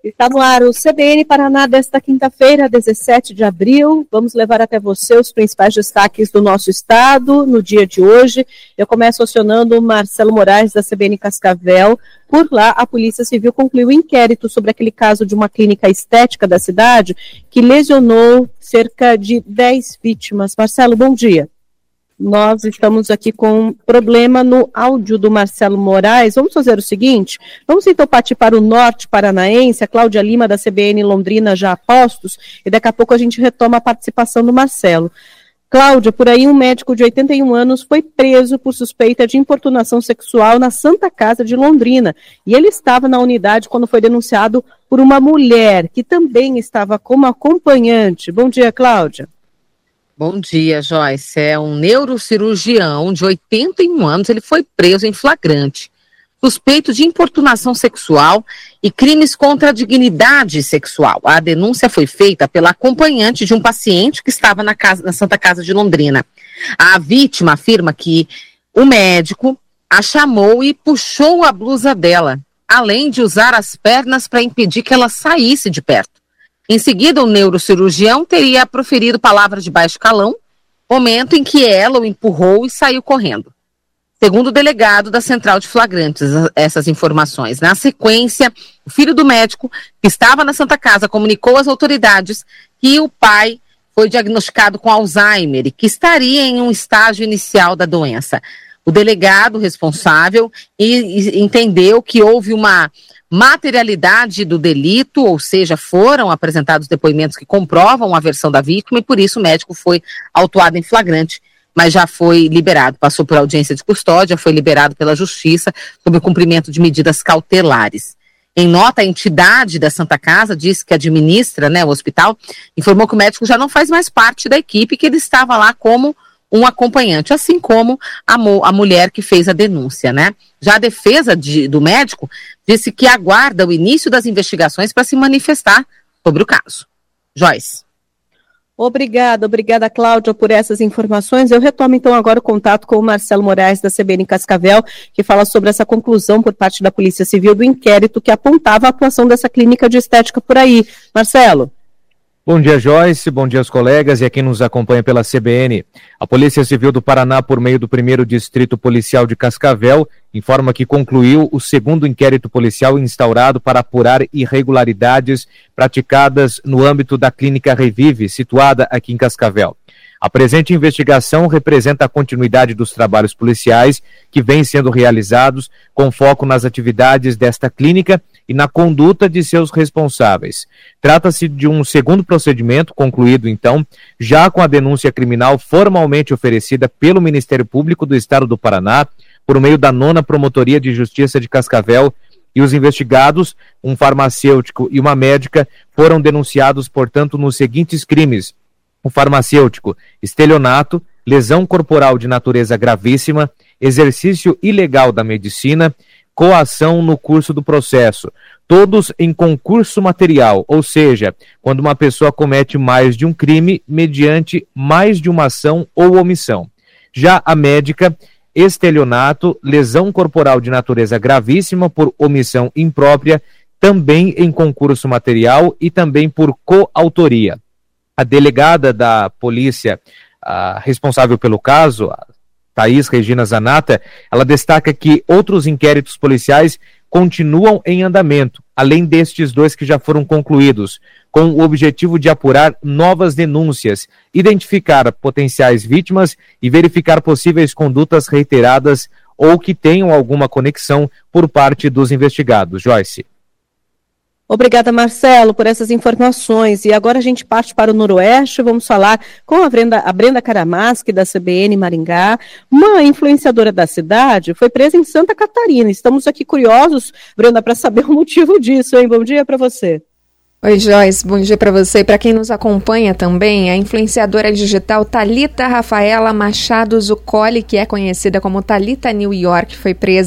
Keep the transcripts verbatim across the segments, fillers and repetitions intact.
Está no ar o C B N Paraná desta quinta-feira, dezessete de abril. Vamos levar até você os principais destaques do nosso estado no dia de hoje. Eu começo acionando o Marcelo Moraes, da C B N Cascavel. Por lá, a Polícia Civil concluiu o inquérito sobre aquele caso de uma clínica estética da cidade que lesionou cerca de dez vítimas. Marcelo, bom dia. Nós estamos aqui com um problema no áudio do Marcelo Moraes. Vamos fazer o seguinte, vamos então partir para o norte paranaense, a Cláudia Lima da C B N Londrina já a postos, e daqui a pouco a gente retoma a participação do Marcelo. Cláudia, por aí um médico de oitenta e um anos foi preso por suspeita de importunação sexual na Santa Casa de Londrina, e ele estava na unidade quando foi denunciado por uma mulher que também estava como acompanhante. Bom dia, Cláudia. Bom dia, Joyce. É um neurocirurgião de oitenta e um anos, ele foi preso em flagrante, suspeito de importunação sexual e crimes contra a dignidade sexual. A denúncia foi feita pela acompanhante de um paciente que estava na, casa, na Santa Casa de Londrina. A vítima afirma que o médico a chamou e puxou a blusa dela, além de usar as pernas para impedir que ela saísse de perto. Em seguida, o neurocirurgião teria proferido palavras de baixo calão, momento em que ela o empurrou e saiu correndo. Segundo o delegado da Central de Flagrantes, essas informações. Na sequência, o filho do médico, que estava na Santa Casa, comunicou às autoridades que o pai foi diagnosticado com Alzheimer e que estaria em um estágio inicial da doença. O delegado responsável entendeu que houve uma materialidade do delito, ou seja, foram apresentados depoimentos que comprovam a versão da vítima e por isso o médico foi autuado em flagrante, mas já foi liberado, passou por audiência de custódia, foi liberado pela Justiça sob o cumprimento de medidas cautelares. Em nota, a entidade da Santa Casa, disse que administra, né, o hospital, informou que o médico já não faz mais parte da equipe, que ele estava lá como um acompanhante, assim como a, mo- a mulher que fez a denúncia, né? Já a defesa de, do médico disse que aguarda o início das investigações para se manifestar sobre o caso. Joyce. Obrigada, obrigada, Cláudia, por essas informações. Eu retomo então agora o contato com o Marcelo Moraes, da C B N Cascavel, que fala sobre essa conclusão por parte da Polícia Civil do inquérito que apontava a atuação dessa clínica de estética por aí. Marcelo. Bom dia, Joyce, bom dia aos colegas e a quem nos acompanha pela C B N. A Polícia Civil do Paraná, por meio do primeiro Distrito Policial de Cascavel, informa que concluiu o segundo inquérito policial instaurado para apurar irregularidades praticadas no âmbito da Clínica Revive, situada aqui em Cascavel. A presente investigação representa a continuidade dos trabalhos policiais que vêm sendo realizados com foco nas atividades desta clínica e na conduta de seus responsáveis. Trata-se de um segundo procedimento, concluído então, já com a denúncia criminal formalmente oferecida pelo Ministério Público do Estado do Paraná, por meio da nona Promotoria de Justiça de Cascavel, e os investigados, um farmacêutico e uma médica, foram denunciados, portanto, nos seguintes crimes: o farmacêutico, estelionato, lesão corporal de natureza gravíssima, exercício ilegal da medicina, coação no curso do processo, todos em concurso material, ou seja, quando uma pessoa comete mais de um crime mediante mais de uma ação ou omissão. Já a médica, estelionato, lesão corporal de natureza gravíssima por omissão imprópria, também em concurso material e também por coautoria. A delegada da polícia a responsável pelo caso, a Thaís Regina Zanata, ela destaca que outros inquéritos policiais continuam em andamento, além destes dois que já foram concluídos, com o objetivo de apurar novas denúncias, identificar potenciais vítimas e verificar possíveis condutas reiteradas ou que tenham alguma conexão por parte dos investigados. Joyce. Obrigada, Marcelo, por essas informações. E agora a gente parte para o Noroeste. Vamos falar com a Brenda, a Brenda Caramaschi, da C B N Maringá. Uma influenciadora da cidade foi presa em Santa Catarina. Estamos aqui curiosos, Brenda, para saber o motivo disso, hein? Bom dia para você. Oi, Joyce, bom dia para você e para quem nos acompanha também. A influenciadora digital Thalita Rafaela Machado Zuccoli, que é conhecida como Thalita New York, foi presa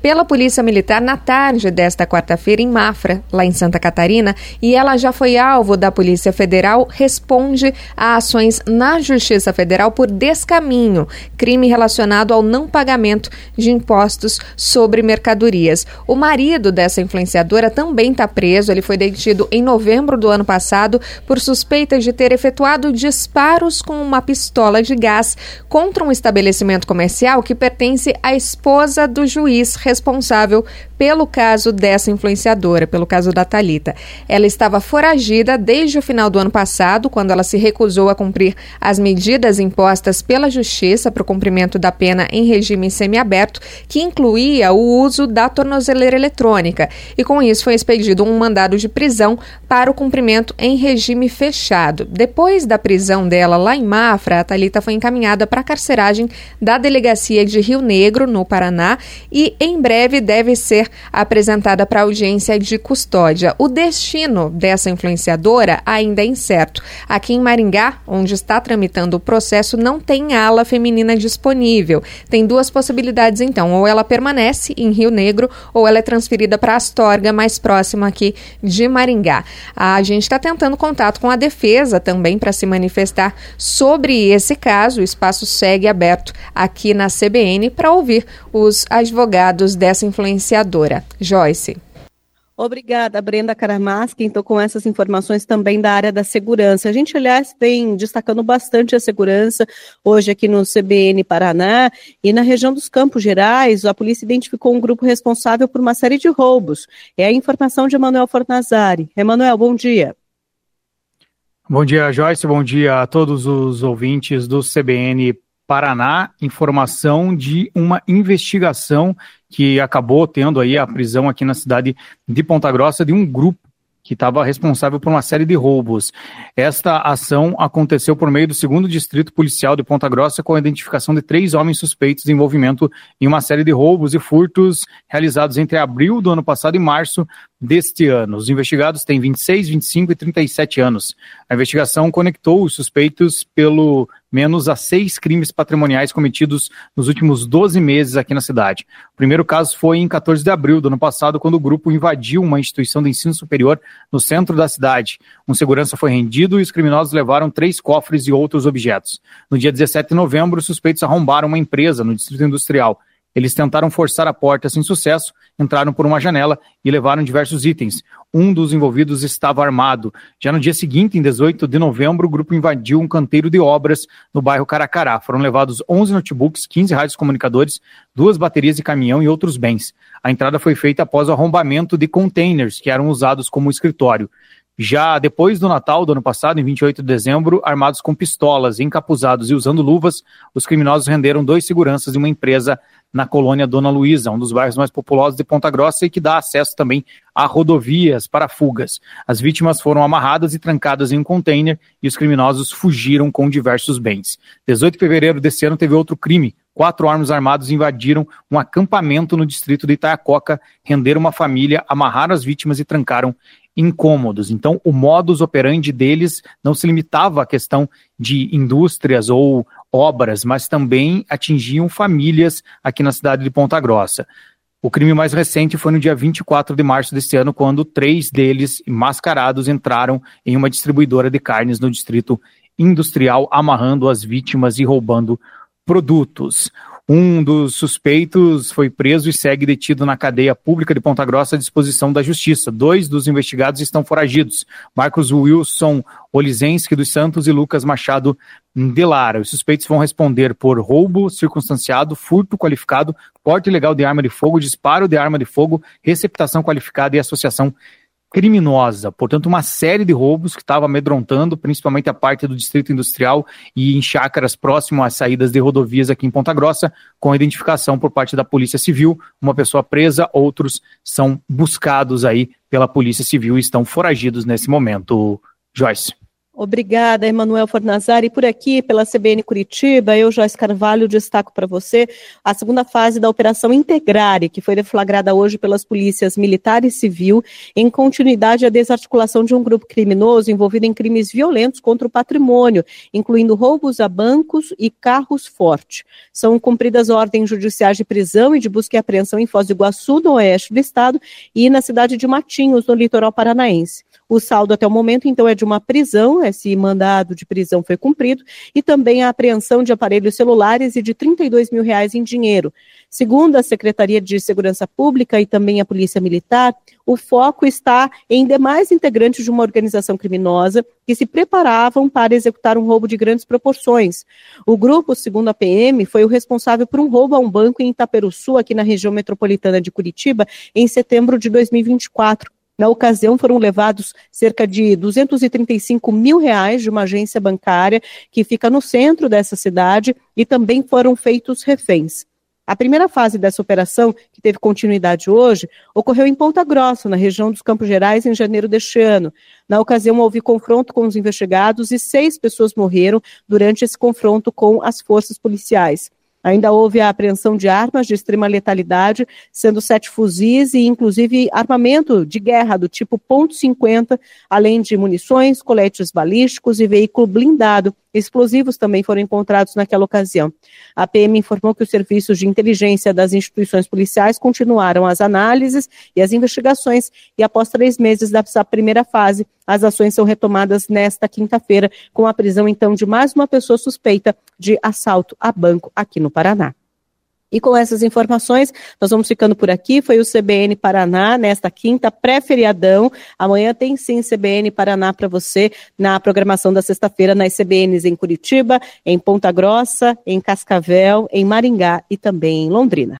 pela Polícia Militar na tarde desta quarta-feira em Mafra, lá em Santa Catarina, e ela já foi alvo da Polícia Federal, responde a ações na Justiça Federal por descaminho, crime relacionado ao não pagamento de impostos sobre mercadorias. O marido dessa influenciadora também está preso, ele foi detido em novembro do ano passado por suspeita de ter efetuado disparos com uma pistola de gás contra um estabelecimento comercial que pertence à esposa do juiz responsável pelo caso dessa influenciadora, pelo caso da Thalita. Ela estava foragida desde o final do ano passado, quando ela se recusou a cumprir as medidas impostas pela Justiça para o cumprimento da pena em regime semiaberto, que incluía o uso da tornozeleira eletrônica. E com isso foi expedido um mandado de prisão para o cumprimento em regime fechado. Depois da prisão dela lá em Mafra, a Thalita foi encaminhada para a carceragem da Delegacia de Rio Negro, no Paraná, e em breve deve ser apresentada para audiência de custódia. O destino dessa influenciadora ainda é incerto. Aqui em Maringá, onde está tramitando o processo, não tem ala feminina disponível. Tem duas possibilidades, então. Ou ela permanece em Rio Negro, ou ela é transferida para Astorga, mais próxima aqui de Maringá. A gente está tentando contato com a defesa também para se manifestar sobre esse caso. O espaço segue aberto aqui na C B N para ouvir os advogados dessa influenciadora. Joyce. Obrigada, Brenda Caramaschi, então com essas informações também da área da segurança. A gente, aliás, vem destacando bastante a segurança hoje aqui no C B N Paraná e na região dos Campos Gerais, a polícia identificou um grupo responsável por uma série de roubos. É a informação de Emanuel Fornazari. Emanuel, bom dia. Bom dia, Joyce, bom dia a todos os ouvintes do C B N Paraná. Informação de uma investigação que acabou tendo aí a prisão aqui na cidade de Ponta Grossa de um grupo que estava responsável por uma série de roubos. Esta ação aconteceu por meio do segundo Distrito Policial de Ponta Grossa, com a identificação de três homens suspeitos de envolvimento em uma série de roubos e furtos realizados entre abril do ano passado e março deste ano. Os investigados têm vinte e seis, vinte e cinco e trinta e sete anos. A investigação conectou os suspeitos pelo menos a seis crimes patrimoniais cometidos nos últimos doze meses aqui na cidade. O primeiro caso foi em quatorze de abril do ano passado, quando o grupo invadiu uma instituição de ensino superior no centro da cidade. Um segurança foi rendido e os criminosos levaram três cofres e outros objetos. No dia dezessete de novembro, os suspeitos arrombaram uma empresa no Distrito Industrial. Eles tentaram forçar a porta sem sucesso, entraram por uma janela e levaram diversos itens. Um dos envolvidos estava armado. Já no dia seguinte, em dezoito de novembro, o grupo invadiu um canteiro de obras no bairro Caracará. Foram levados onze notebooks, quinze rádios comunicadores, duas baterias de caminhão e outros bens. A entrada foi feita após o arrombamento de containers que eram usados como escritório. Já depois do Natal do ano passado, em vinte e oito de dezembro, armados com pistolas, encapuzados e usando luvas, os criminosos renderam dois seguranças de uma empresa na colônia Dona Luísa, um dos bairros mais populosos de Ponta Grossa e que dá acesso também a rodovias para fugas. As vítimas foram amarradas e trancadas em um container e os criminosos fugiram com diversos bens. dezoito de fevereiro desse ano teve outro crime. Quatro homens armados invadiram um acampamento no distrito de Itaiacoca, renderam uma família, amarraram as vítimas e trancaram incômodos. Então, o modus operandi deles não se limitava à questão de indústrias ou obras, mas também atingiam famílias aqui na cidade de Ponta Grossa. O crime mais recente foi no dia vinte e quatro de março deste ano, quando três deles, mascarados, entraram em uma distribuidora de carnes no distrito industrial, amarrando as vítimas e roubando produtos. Um dos suspeitos foi preso e segue detido na cadeia pública de Ponta Grossa à disposição da Justiça. Dois dos investigados estão foragidos, Marcos Wilson Olizenski dos Santos e Lucas Machado de Lara. Os suspeitos vão responder por roubo circunstanciado, furto qualificado, porte ilegal de arma de fogo, disparo de arma de fogo, receptação qualificada e associação criminosa. Portanto, uma série de roubos que estava amedrontando, principalmente a parte do Distrito Industrial e em chácaras próximo às saídas de rodovias aqui em Ponta Grossa, com a identificação por parte da Polícia Civil, uma pessoa presa, outros são buscados aí pela Polícia Civil e estão foragidos nesse momento. Joyce. Obrigada, Emanuel Fornazari. E por aqui, pela C B N Curitiba, eu, Joyce Carvalho, destaco para você a segunda fase da Operação Integrare, que foi deflagrada hoje pelas polícias militar e civil, em continuidade à desarticulação de um grupo criminoso envolvido em crimes violentos contra o patrimônio, incluindo roubos a bancos e carros forte. São cumpridas ordens judiciais de prisão e de busca e apreensão em Foz do Iguaçu, no oeste do estado, e na cidade de Matinhos, no litoral paranaense. O saldo até o momento, então, é de uma prisão, esse mandado de prisão foi cumprido, e também a apreensão de aparelhos celulares e de trinta e dois mil reais em dinheiro. Segundo a Secretaria de Segurança Pública e também a Polícia Militar, o foco está em demais integrantes de uma organização criminosa que se preparavam para executar um roubo de grandes proporções. O grupo, segundo a P M, foi o responsável por um roubo a um banco em Itaperuçu, aqui na região metropolitana de Curitiba, em setembro de dois mil e vinte e quatro. Na ocasião, foram levados cerca de duzentos e trinta e cinco mil reais de uma agência bancária que fica no centro dessa cidade e também foram feitos reféns. A primeira fase dessa operação, que teve continuidade hoje, ocorreu em Ponta Grossa, na região dos Campos Gerais, em janeiro deste ano. Na ocasião, houve confronto com os investigados e seis pessoas morreram durante esse confronto com as forças policiais. Ainda houve a apreensão de armas de extrema letalidade, sendo sete fuzis e, inclusive, armamento de guerra do tipo ponto cinquenta, além de munições, coletes balísticos e veículo blindado. Explosivos também foram encontrados naquela ocasião. A P M informou que os serviços de inteligência das instituições policiais continuaram as análises e as investigações e, após três meses dessa primeira fase, as ações são retomadas nesta quinta-feira, com a prisão, então, de mais uma pessoa suspeita de assalto a banco aqui no Paraná. E com essas informações, nós vamos ficando por aqui. Foi o C B N Paraná nesta quinta, pré-feriadão. Amanhã tem sim C B N Paraná para você na programação da sexta-feira nas C B Ns em Curitiba, em Ponta Grossa, em Cascavel, em Maringá e também em Londrina.